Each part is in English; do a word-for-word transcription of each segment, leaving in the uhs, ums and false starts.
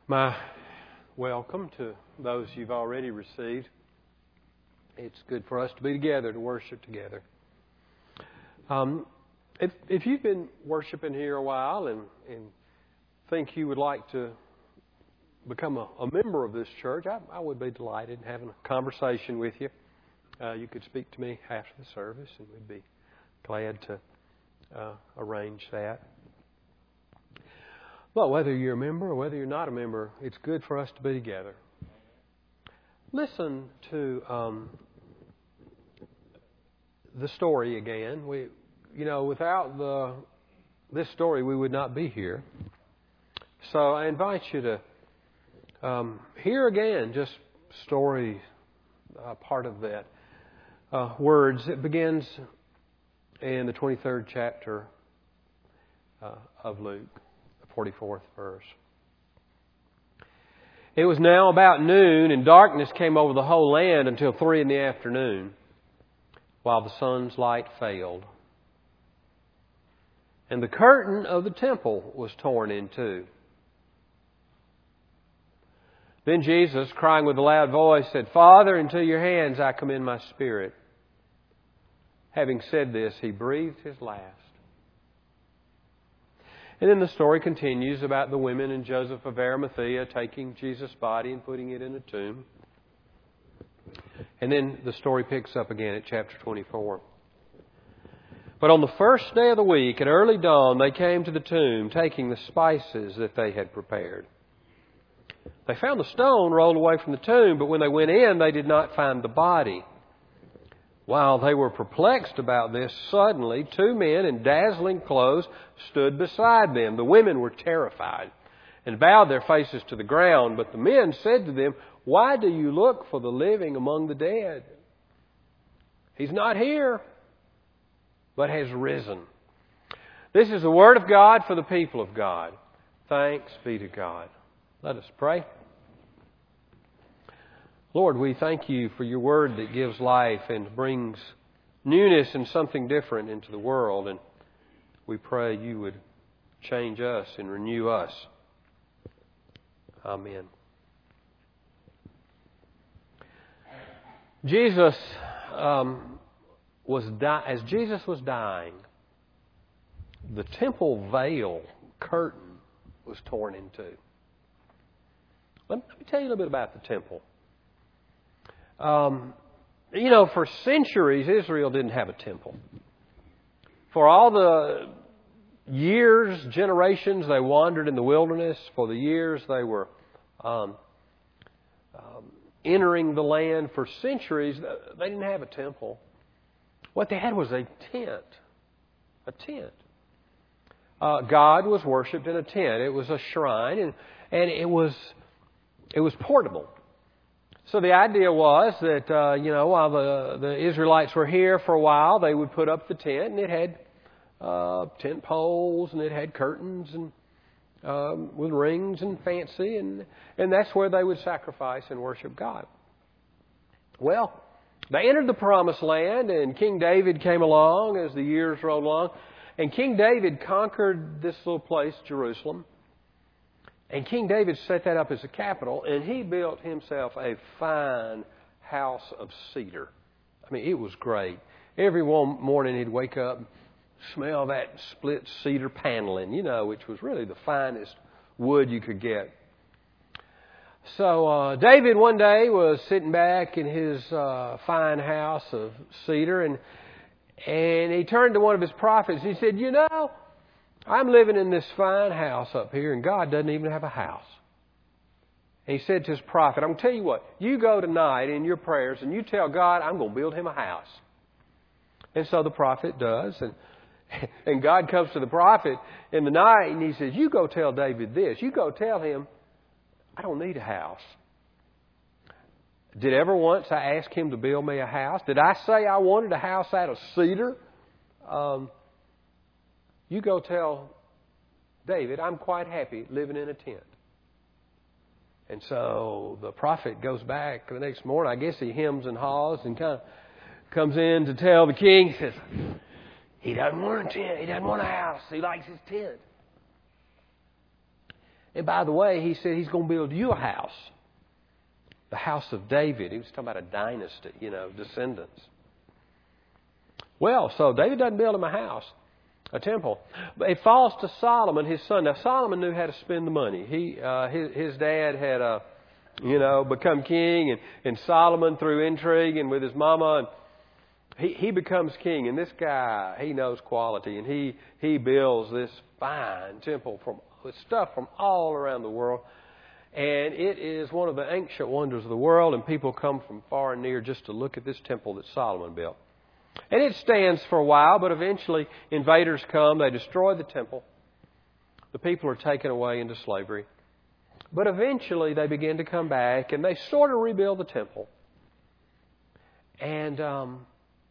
My welcome to those you've already received. It's good for us to be together, to worship together. Um, if, if you've been worshiping here a while and, and think you would like to become a, a member of this church, I, I would be delighted in having a conversation with you. Uh, you could speak to me after the service, and we'd be glad to uh, arrange that. Well, whether you're a member or whether you're not a member, it's good for us to be together. Listen to um, the story again. We, you know, without the this story, we would not be here. So I invite you to um, hear again just story uh, part of that uh, words. It begins in the twenty-third chapter uh, of Luke. forty-fourth verse. It was now about noon, and darkness came over the whole land until three in the afternoon, while the sun's light failed. And the curtain of the temple was torn in two. Then Jesus, crying with a loud voice, said, "Father, into your hands I commend my spirit." Having said this, he breathed his last. And then the story continues about the women and Joseph of Arimathea taking Jesus' body and putting it in a tomb. And then the story picks up again at chapter twenty-four. But on the first day of the week, at early dawn, they came to the tomb, taking the spices that they had prepared. They found the stone rolled away from the tomb, but when they went in, they did not find the body. While they were perplexed about this, suddenly two men in dazzling clothes stood beside them. The women were terrified and bowed their faces to the ground. But the men said to them, "Why do you look for the living among the dead? He's not here, but has risen." This is the word of God for the people of God. Thanks be to God. Let us pray. Lord, we thank you for your word that gives life and brings newness and something different into the world. And we pray you would change us and renew us. Amen. Jesus um, was di- as Jesus was dying, the temple veil curtain was torn in two. Let me tell you a little bit about the temple. Um, you know, for centuries, Israel didn't have a temple. For all the years, generations they wandered in the wilderness, for the years they were um, um, entering the land, for centuries, they didn't have a temple. What they had was a tent. A tent. Uh, God was worshipped in a tent. It was a shrine, and, and it was it was portable. So the idea was that, uh, you know, while the, the Israelites were here for a while, they would put up the tent, and it had uh, tent poles, and it had curtains, and um, with rings and fancy, and, and that's where they would sacrifice and worship God. Well, they entered the Promised Land, and King David came along as the years rolled along, and King David conquered this little place, Jerusalem. And King David set that up as a capital, and he built himself a fine house of cedar. I mean, it was great. Every one morning he'd wake up, smell that split cedar paneling, you know, which was really the finest wood you could get. So uh, David one day was sitting back in his uh, fine house of cedar, and and he turned to one of his prophets, and he said, "You know, I'm living in this fine house up here, and God doesn't even have a house." And he said to his prophet, "I'm going to tell you what, you go tonight in your prayers and you tell God I'm going to build him a house." And so the prophet does, and and God comes to the prophet in the night and he says, "You go tell David this. You go tell him, I don't need a house. Did ever once I ask him to build me a house? Did I say I wanted a house out of cedar? Um... You go tell David, I'm quite happy living in a tent." And so the prophet goes back the next morning. I guess he hems and haws and kind of comes in to tell the king. He says, he doesn't want a tent. He doesn't want a house. He likes his tent. And by the way, he said he's going to build you a house. The house of David. He was talking about a dynasty, you know, descendants. Well, so David doesn't build him a house, a temple. But it falls to Solomon, his son. Now, Solomon knew how to spend the money. He, uh, his, his dad had, uh, you know, become king. And, and Solomon, through intrigue and with his mama, and he, he becomes king. And this guy, he knows quality. And he, he builds this fine temple from with stuff from all around the world. And it is one of the ancient wonders of the world. And people come from far and near just to look at this temple that Solomon built. And it stands for a while, but eventually invaders come. They destroy the temple. The people are taken away into slavery. But eventually they begin to come back and they sort of rebuild the temple. And um,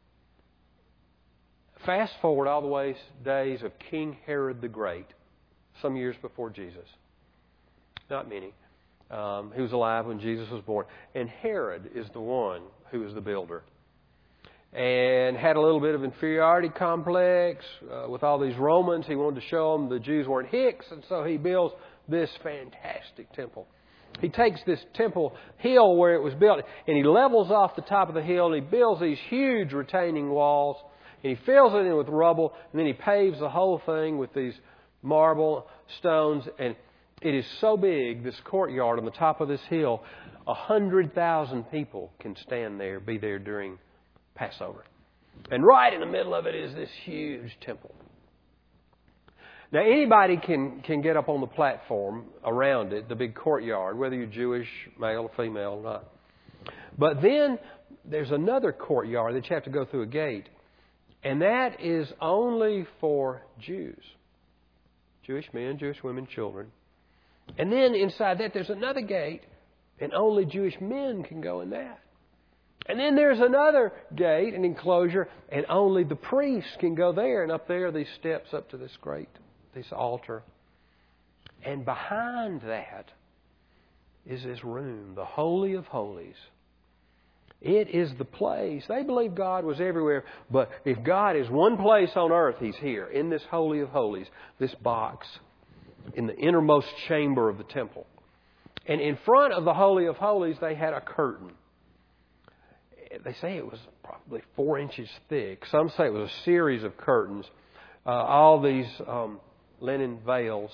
fast forward all the way to days of King Herod the Great, some years before Jesus. Not many. Um, he was alive when Jesus was born. And Herod is the one who is the builder. And had a little bit of inferiority complex uh, with all these Romans. He wanted to show them the Jews weren't hicks, and so he builds this fantastic temple. He takes this temple hill where it was built, and he levels off the top of the hill, and he builds these huge retaining walls, and he fills it in with rubble, and then he paves the whole thing with these marble stones, and it is so big, this courtyard on the top of this hill, a hundred thousand people can stand there, be there during Passover. And right in the middle of it is this huge temple. Now anybody can, can get up on the platform around it, the big courtyard, whether you're Jewish, male or female or not. But then there's another courtyard that you have to go through a gate. And that is only for Jews. Jewish men, Jewish women, children. And then inside that there's another gate, and only Jewish men can go in that. And then there's another gate, an enclosure, and only the priests can go there. And up there are these steps up to this great, this altar. And behind that is this room, the Holy of Holies. It is the place. They believe God was everywhere, but if God is one place on earth, He's here, in this Holy of Holies, this box, in the innermost chamber of the temple. And in front of the Holy of Holies, they had a curtain. They say it was probably four inches thick. Some say it was a series of curtains. Uh, all these um, linen veils.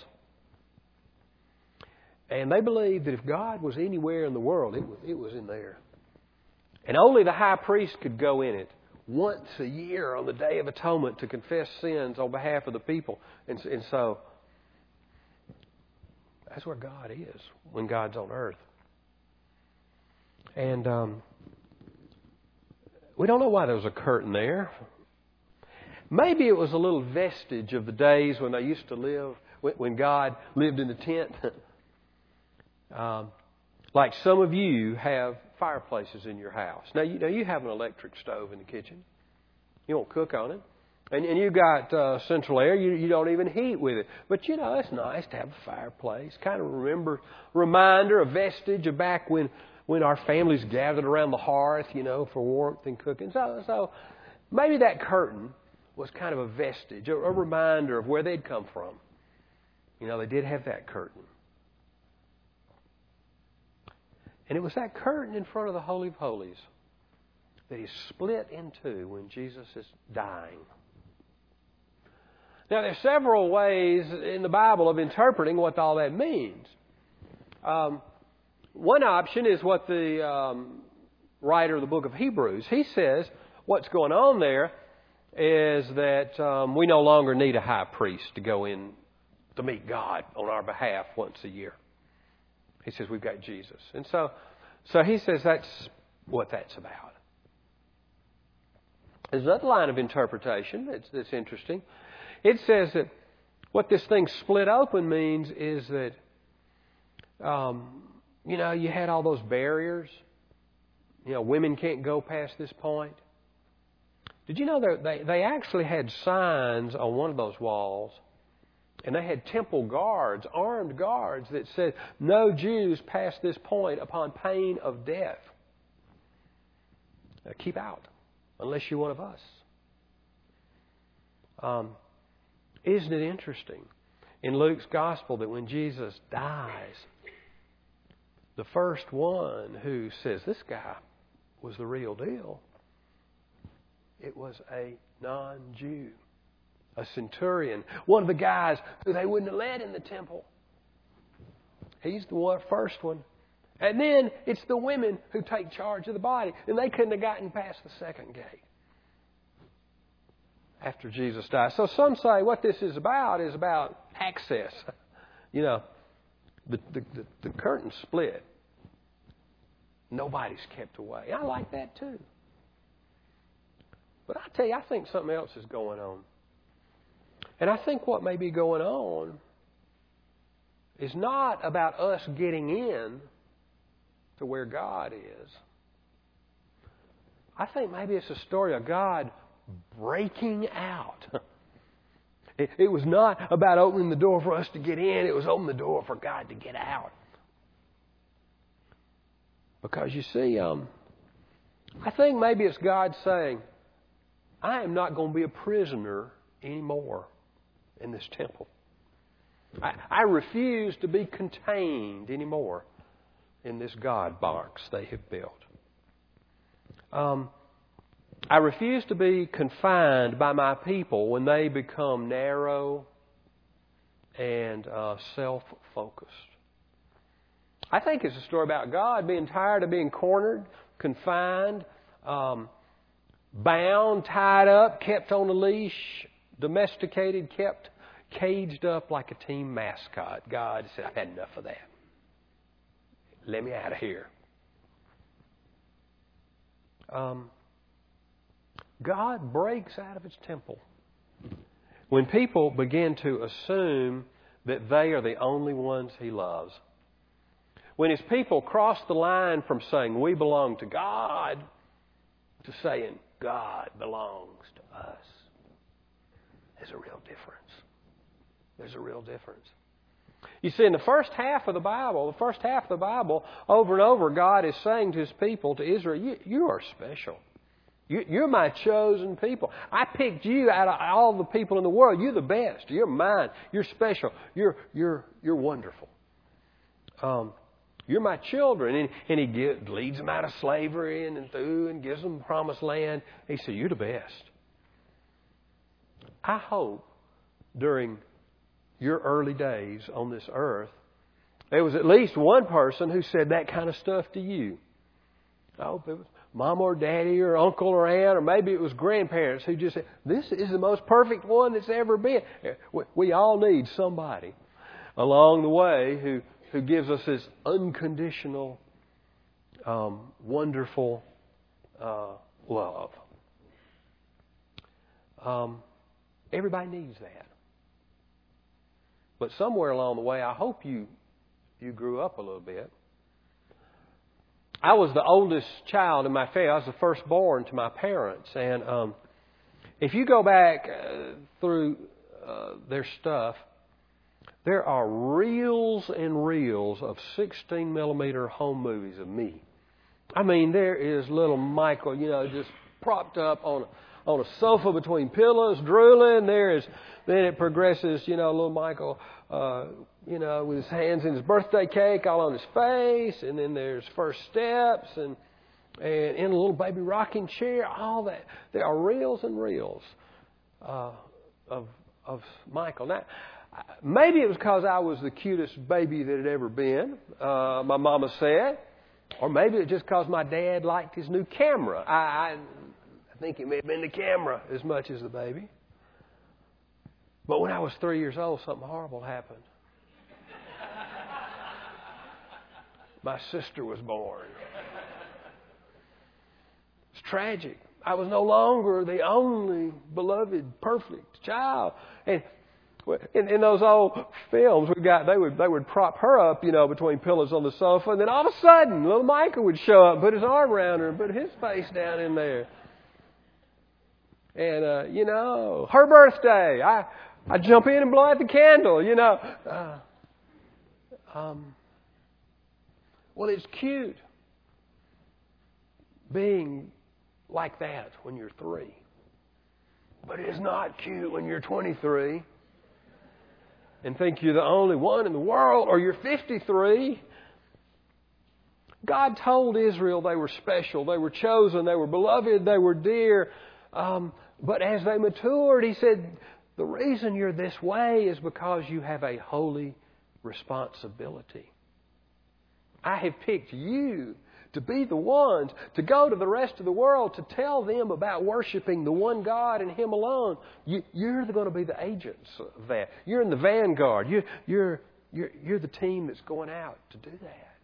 And they believed that if God was anywhere in the world, it was, it was in there. And only the high priest could go in it once a year on the Day of Atonement to confess sins on behalf of the people. And, and so that's where God is when God's on earth. And um, we don't know why there was a curtain there. Maybe it was a little vestige of the days when they used to live, when God lived in the tent. um, like some of you have fireplaces in your house. Now you know you have an electric stove in the kitchen. You don't cook on it. And, and you got uh, central air. You, you don't even heat with it. But you know, it's nice to have a fireplace. Kind of remember, reminder, a vestige of back when when our families gathered around the hearth, you know, for warmth and cooking. So, so maybe that curtain was kind of a vestige, a, a reminder of where they'd come from. You know, they did have that curtain. And it was that curtain in front of the Holy of Holies that is split in two when Jesus is dying. Now, there are several ways in the Bible of interpreting what all that means. Um, one option is what the um, writer of the book of Hebrews, he says what's going on there is that um, we no longer need a high priest to go in to meet God on our behalf once a year. He says we've got Jesus. And so, so he says that's what that's about. There's another line of interpretation that's, that's interesting. It says that what this thing split open means is that, um, you know, you had all those barriers. You know, women can't go past this point. Did you know that they, they actually had signs on one of those walls, and they had temple guards, armed guards, that said, no Jews past this point upon pain of death. Now, keep out, unless you're one of us. Um, isn't it interesting? in Luke's Gospel that when Jesus dies, the first one who says, this guy was the real deal, it was a non-Jew, a centurion, one of the guys who they wouldn't have let in the temple. He's the one, first one. And then it's the women who take charge of the body, and they couldn't have gotten past the second gate after Jesus died. So some say what this is about is about access. You know, the, the, the, the curtain split. Nobody's kept away. I like that too. But I tell you, I think something else is going on. And I think what may be going on is not about us getting in to where God is. I think maybe it's a story of God breaking out. It, it was not about opening the door for us to get in. It was opening the door for God to get out. Because you see, um, I think maybe it's God saying, I am not going to be a prisoner anymore in this temple. I, I refuse to be contained anymore in this God box they have built. Um, I refuse to be confined by my people when they become narrow and uh, self-focused. I think it's a story about God being tired of being cornered, confined, um, bound, tied up, kept on a leash, domesticated, kept caged up like a team mascot. God said, I've had enough of that. Let me out of here. Um, God breaks out of His temple when people begin to assume that they are the only ones He loves. When His people cross the line from saying, we belong to God, to saying, God belongs to us. There's a real difference. There's a real difference. You see, in the first half of the Bible, the first half of the Bible, over and over, God is saying to His people, to Israel, you, you are special. You, you're my chosen people. I picked you out of all the people in the world. You're the best. You're mine. You're special. You're you're you're wonderful. Um, you're my children. And, and He give, leads them out of slavery and, and through and gives them the promised land. He said, you're the best. I hope during your early days on this earth, there was at least one person who said that kind of stuff to you. I hope it was mom or daddy or uncle or aunt, or maybe it was grandparents who just said, this is the most perfect one that's ever been. We all need somebody along the way who, who gives us this unconditional, um, wonderful uh, love. Um, everybody needs that. But somewhere along the way, I hope you you grew up a little bit. I was the oldest child in my family. I was the firstborn to my parents. And um, if you go back uh, through uh, their stuff, there are reels and reels of sixteen millimeter home movies of me. I mean, there is little Michael, you know, just propped up on on a sofa between pillows, drooling. There is, then it progresses, you know, little Michael, uh, you know, with his hands in his birthday cake all on his face. And then there's first steps and, and in a little baby rocking chair, all that. There are reels and reels uh, of, of Michael. Now, maybe it was because I was the cutest baby that had ever been, uh, my mama said. Or maybe it's just because my dad liked his new camera. I, I I think it may have been the camera as much as the baby. But when I was three years old, something horrible happened. My sister was born. It's tragic. I was no longer the only beloved, perfect child. And in, in those old films we got, they would they would prop her up, you know, between pillows on the sofa, and then all of a sudden, little Michael would show up, put his arm around her, and put his face down in there. And, uh, you know, her birthday, I, I jump in and blow out the candle, you know. Uh, um, well, it's cute being like that when you're three. But it's not cute when you're twenty-three. and think you're the only one in the world, or you're fifty-three. God told Israel they were special, they were chosen, they were beloved, they were dear. Um, but as they matured, He said, the reason you're this way is because you have a holy responsibility. I have picked you to be the ones to go to the rest of the world to tell them about worshiping the one God and Him alone. You, you're going to be the agents of that. You're in the vanguard. You, you're, you're, you're the team that's going out to do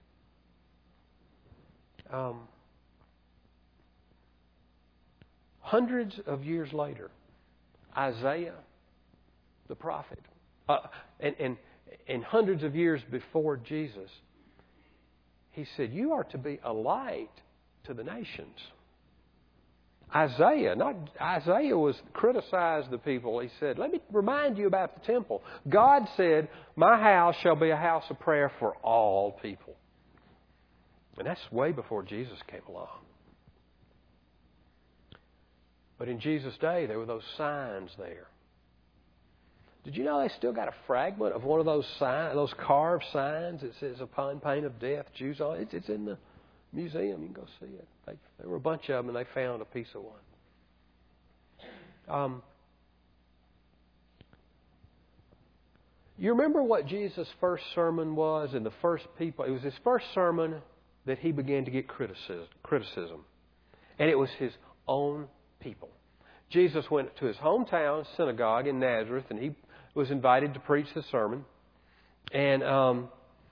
that. Um, hundreds of years later, Isaiah, the prophet, uh, and, and, and hundreds of years before Jesus, he said, you are to be a light to the nations. Isaiah, not Isaiah was criticized the people. He said, let me remind you about the temple. God said, my house shall be a house of prayer for all people. And that's way before Jesus came along. But in Jesus' day, there were those signs there. Did you know they still got a fragment of one of those signs, those carved signs that says upon pain of death, Jews on it? It's, it's in the museum. You can go see it. They, there were a bunch of them, and they found a piece of one. Um, you remember what Jesus' first sermon was? And the first people, it was his first sermon that he began to get criticism. criticism. And it was his own people. Jesus went to his hometown synagogue in Nazareth, and he was invited to preach the sermon. And um,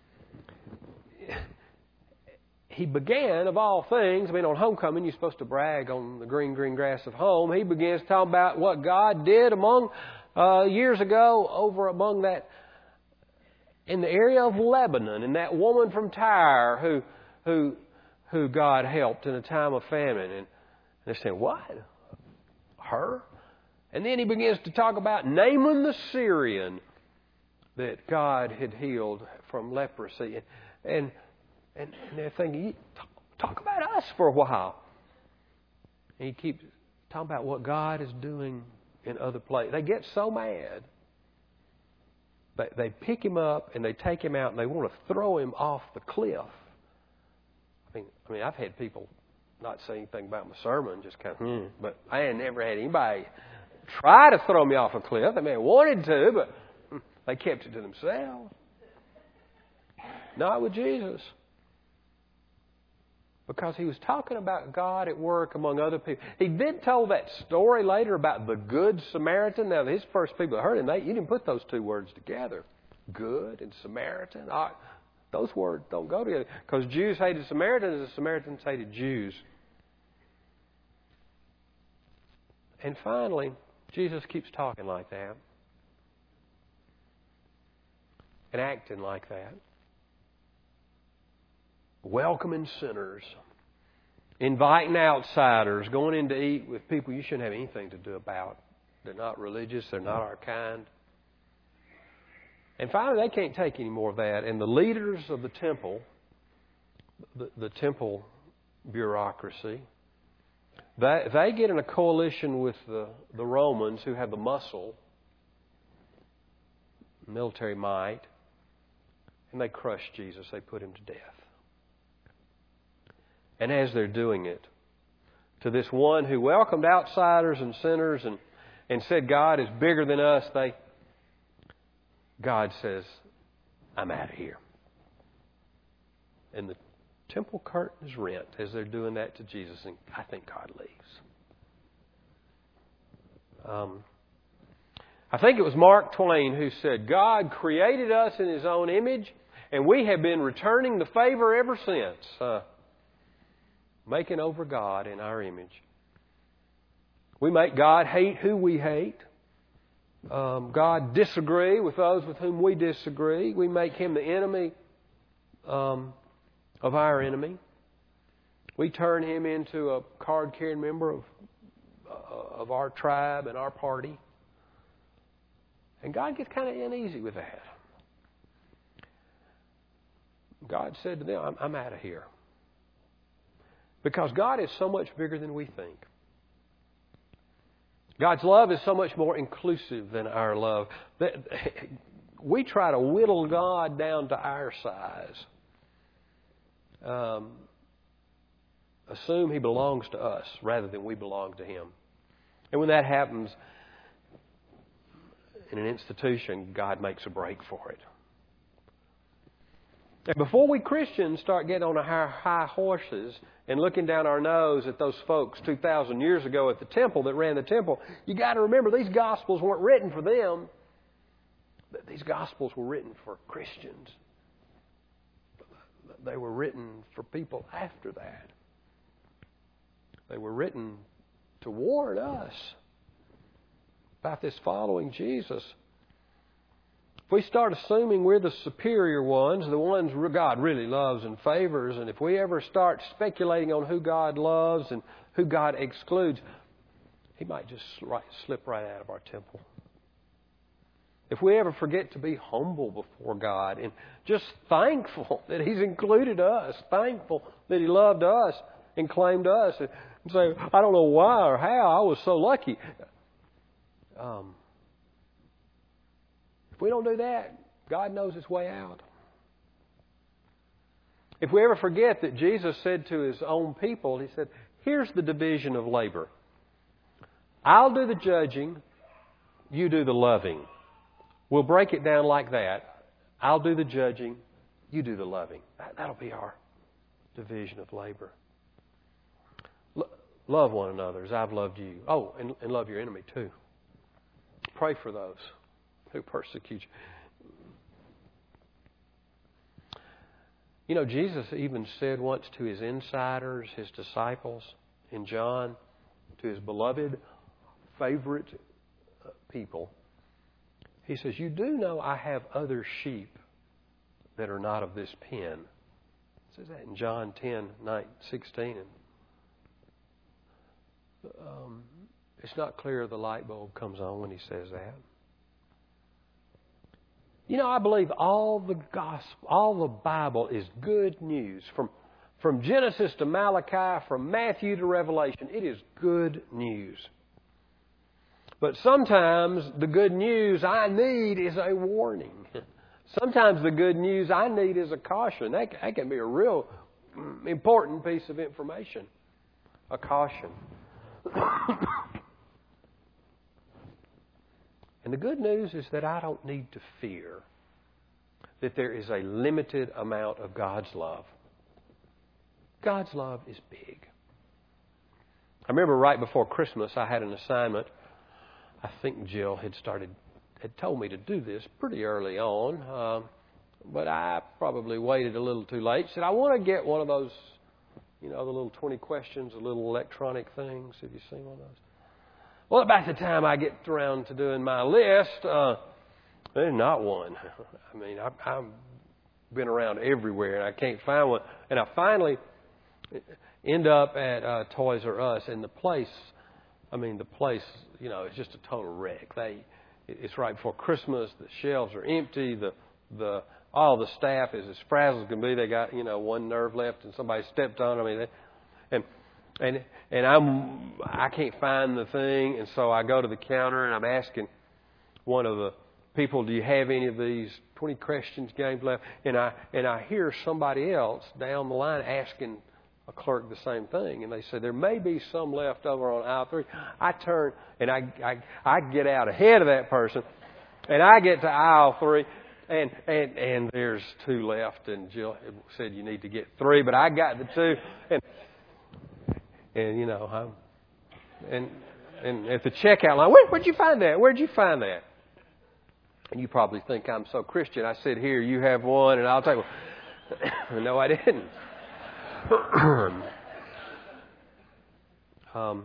he began, of all things, I mean, on homecoming, you're supposed to brag on the green, green grass of home. He begins talking about what God did among uh, years ago over among that, in the area of Lebanon, and that woman from Tyre who, who, who God helped in a time of famine. And they're saying, what? Her? And then he begins to talk about Naaman the Syrian that God had healed from leprosy. And and, and they're thinking, talk about us for a while. And he keeps talking about what God is doing in other places. They get so mad, they, they pick him up and they take him out and they want to throw him off the cliff. I mean, I mean, I've had people not say anything about my sermon, just kind of, hmm. But I had never had anybody try to throw me off a cliff. They may have wanted to, but they kept it to themselves. Not with Jesus. Because he was talking about God at work among other people. He did tell that story later about the Good Samaritan. Now, his first people that heard him, they, you didn't put those two words together. Good and Samaritan. Those words don't go together. Because Jews hated Samaritans and Samaritans hated Jews. And finally, Jesus keeps talking like that. And acting like that. Welcoming sinners. Inviting outsiders. Going in to eat with people you shouldn't have anything to do about. They're not religious. They're not our kind. And finally, they can't take any more of that. And the leaders of the temple, the, the temple bureaucracy, they, they get in a coalition with the, the Romans who have the muscle, military might, and they crush Jesus. They put him to death. And as they're doing it, to this one who welcomed outsiders and sinners and, and said God is bigger than us, they God says, I'm out of here. And the temple curtain is rent as they're doing that to Jesus, and I think God leaves. Um, I think it was Mark Twain who said, God created us in His own image, and we have been returning the favor ever since, uh, making over God in our image. We make God hate who we hate. Um, God disagree with those with whom we disagree. We make Him the enemy um, of our enemy. We turn Him into a card-carrying member of, uh, of our tribe and our party. And God gets kind of uneasy with that. God said to them, I'm, I'm out of here. Because God is so much bigger than we think. God's love is so much more inclusive than our love. we try to whittle God down to our size. Um, assume He belongs to us rather than we belong to Him. And when that happens in an institution, God makes a break for it. And before we Christians start getting on our high horses and looking down our nose at those folks two thousand years ago at the temple that ran the temple, you got to remember these Gospels weren't written for them. These Gospels were written for Christians. They were written for people after that. They were written to warn us about this following Jesus. If we start assuming we're the superior ones, the ones God really loves and favors, and if we ever start speculating on who God loves and who God excludes, He might just slip right out of our temple. If we ever forget to be humble before God and just thankful that He's included us, thankful that He loved us and claimed us, and say, I don't know why or how, I was so lucky. Um, if we don't do that, God knows His way out. If we ever forget that Jesus said to His own people, He said, here's the division of labor. I'll do the judging, you do the loving. We'll break it down like that. I'll do the judging, you do the loving. That, that'll be our division of labor. Lo- love one another as I've loved you. Oh, and, and love your enemy too. Pray for those who persecute you. You know, Jesus even said once to His insiders, His disciples, in John, to His beloved, favorite people, He says, you do know I have other sheep that are not of this pen. It says that in John ten, nine, sixteen. And, um, it's not clear the light bulb comes on when He says that. You know, I believe all the gospel, all the Bible is good news. From, from Genesis to Malachi, from Matthew to Revelation, it is good news. But sometimes the good news I need is a warning. Sometimes the good news I need is a caution. That, that can be a real important piece of information. A caution. And the good news is that I don't need to fear that there is a limited amount of God's love. God's love is big. I remember right before Christmas I had an assignment. I think Jill had started, had told me to do this pretty early on, uh, but I probably waited a little too late. She said, I want to get one of those, you know, the little twenty questions, the little electronic things. Have you seen one of those? Well, about the time I get around to doing my list, uh, there's not one. I mean, I, I've been around everywhere and I can't find one. And I finally end up at uh, Toys R Us, and the place, I mean, the place, you know, it's just a total wreck. They, it's right before Christmas. The shelves are empty. The, the, all the staff is as frazzled as can be. They got, you know, one nerve left, and somebody stepped on. I mean, they, and and and I'm, I can't find the thing, and so I go to the counter and I'm asking one of the people, "Do you have any of these twenty questions games left?" And I and I hear somebody else down the line asking a clerk the same thing, and they said there may be some left over on aisle three. I turn and I, I I get out ahead of that person, and I get to aisle three, and and and there's two left. And Jill said you need to get three, but I got the two, and and you know, I'm, and and at the checkout line, Where, where'd you find that? Where'd you find that? And you probably think I'm so Christian. I said, here, you have one, and I'll take one. No, I didn't. um,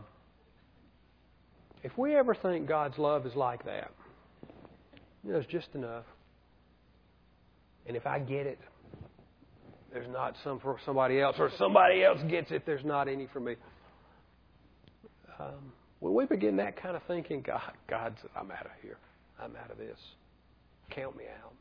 if we ever think God's love is like that, you know, it's just enough. And if I get it, there's not some for somebody else, or somebody else gets it, there's not any for me. Um, when we begin that kind of thinking, God, God says, I'm out of here. I'm out of this. Count me out.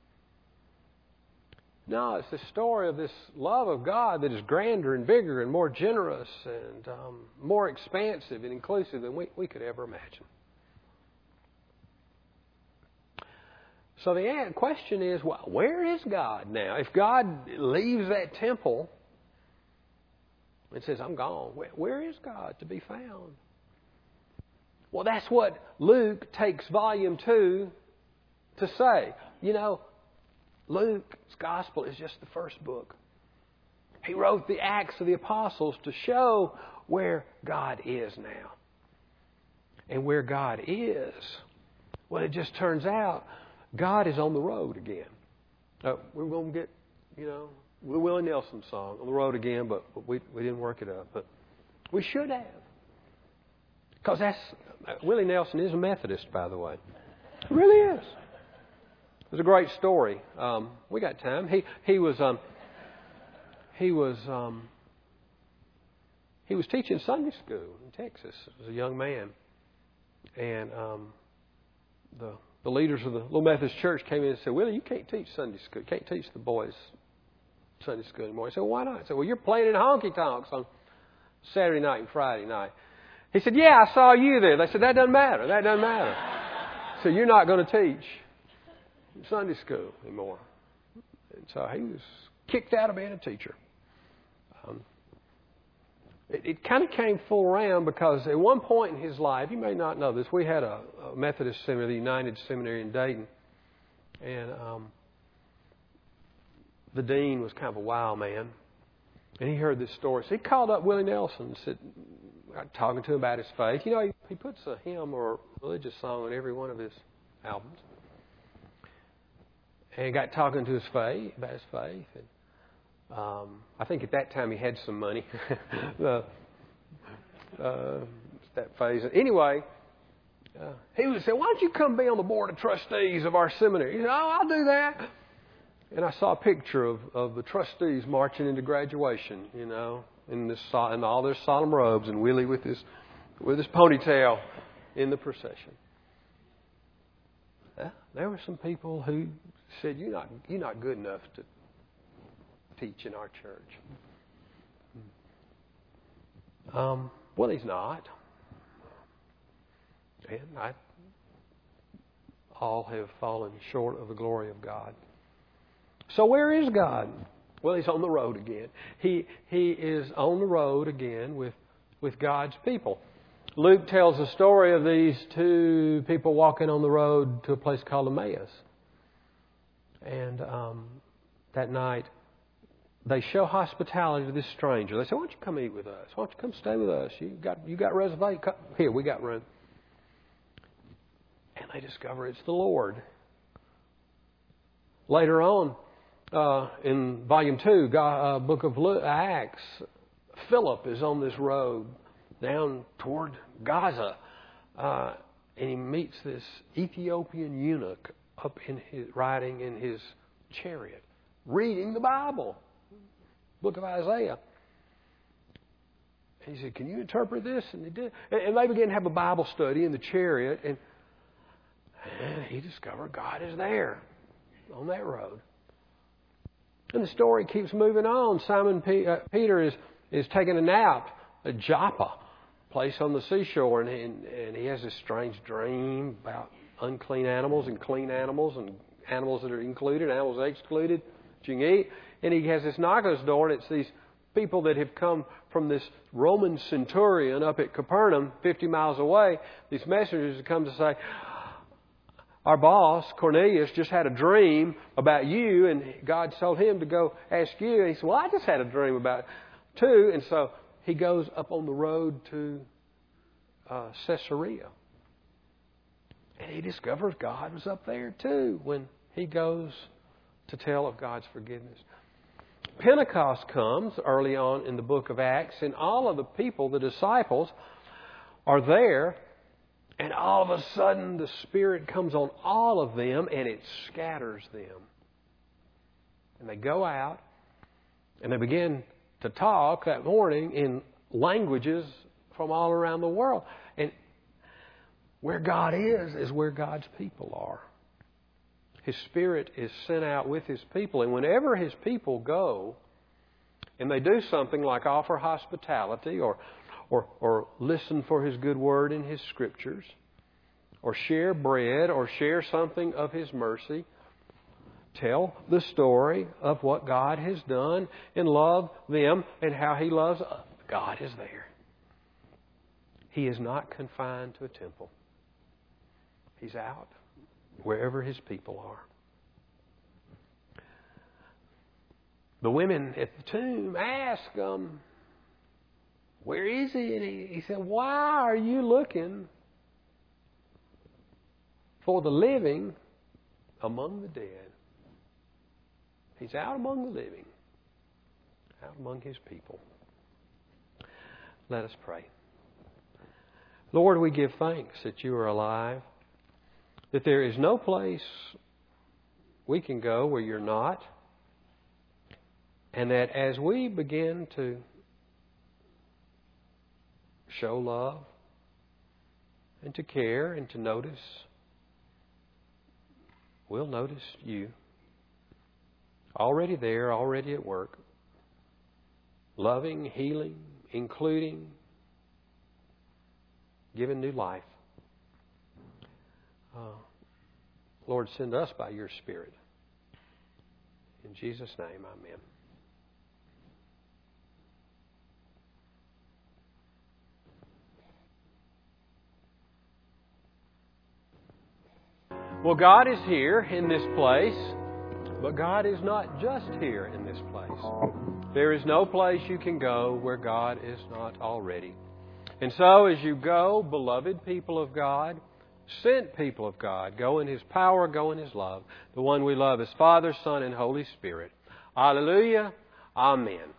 No, it's the story of this love of God that is grander and bigger and more generous and um, more expansive and inclusive than we, we could ever imagine. So the question is, well, where is God now? If God leaves that temple and says, I'm gone, where, where is God to be found? Well, that's what Luke takes volume two to say. You know, Luke's gospel is just the first book. He wrote the Acts of the Apostles to show where God is now. And where God is, well, it just turns out God is on the road again. Uh, we're going to get, you know, the Willie Nelson song, On the Road Again, but we we didn't work it up. But we should have. Because that's, Willie Nelson is a Methodist, by the way. He really is. It was a great story. Um, we got time. He he was um, he was um, he was teaching Sunday school in Texas as a young man. And um, the the leaders of the Little Methodist Church came in and said, Willie, you can't teach Sunday school. You can't teach the boys Sunday school anymore. He said, well, why not? I said, well, you're playing in honky-tonks on Saturday night and Friday night. He said, yeah, I saw you there. They said, that doesn't matter. That doesn't matter. So you're not going to teach Sunday school anymore. And so he was kicked out of being a teacher. Um, It, it kind of came full around because at one point in his life, you may not know this, we had a, a Methodist seminary, the United Seminary in Dayton, and um, the dean was kind of a wild man, and he heard this story. So he called up Willie Nelson and said, talking to him about his faith. You know, he, he puts a hymn or a religious song on every one of his albums, and he got talking to his faith, about his faith, and Um, I think at that time he had some money. uh, uh, that phase. Anyway, uh, he would say, why don't you come be on the board of trustees of our seminary? He said, oh, I'll do that. And I saw a picture of, of the trustees marching into graduation, you know, in, this, in all their solemn robes, and Willie with his, with his ponytail in the procession. Uh, there were some people who said, you're not, you're not good enough to teach in our church. Um, well, he's not. And I, all have fallen short of the glory of God. So where is God? Well, he's on the road again. He he is on the road again with, with God's people. Luke tells the story of these two people walking on the road to a place called Emmaus. And um, that night, they show hospitality to this stranger. They say, why don't you come eat with us? Why don't you come stay with us? You got you got reservation? Here, we got room. And they discover it's the Lord. Later on, uh, in Volume two, God, uh, Book of Acts, Philip is on this road down toward Gaza. Uh, and he meets this Ethiopian eunuch up in his, riding in his chariot, reading the Bible. Book of Isaiah. And he said, can you interpret this? And they did. And they began to have a Bible study in the chariot. And, and he discovered God is there on that road. And the story keeps moving on. Simon P- uh, Peter is, is taking a nap at Joppa, place on the seashore. And, and, and he has this strange dream about unclean animals and clean animals and animals that are included, animals that are excluded that you can eat. And he has this knock on his door, and it's these people that have come from this Roman centurion up at Capernaum, fifty miles away. These messengers have come to say, our boss, Cornelius, just had a dream about you, and God told him to go ask you. And he said, well, I just had a dream about it too. And so he goes up on the road to uh, Caesarea. And he discovers God was up there too when he goes to tell of God's forgiveness. Pentecost comes early on in the book of Acts, and all of the people, the disciples, are there, and all of a sudden the Spirit comes on all of them, and it scatters them. And they go out, and they begin to talk that morning in languages from all around the world. And where God is, is where God's people are. His Spirit is sent out with His people. And whenever His people go and they do something like offer hospitality or, or, or listen for His good word in His Scriptures or share bread, or share something of His mercy. Tell the story of what God has done and love them and how He loves us. God is there. He is not confined to a temple. He's out wherever His people are. The women at the tomb ask him, where is He? And he, he said, why are you looking for the living among the dead? He's out among the living, out among His people. Let us pray. Lord, we give thanks that You are alive, that there is no place we can go where You're not, and that as we begin to show love and to care and to notice, we'll notice You already there, already at work, loving, healing, including, giving new life. Uh, Lord, send us by Your Spirit. In Jesus' name, amen. Well, God is here in this place, but God is not just here in this place. There is no place you can go where God is not already. And so as you go, beloved people of God, sent people of God, go in His power, go in His love. The one we love is Father, Son, and Holy Spirit. Hallelujah. Amen.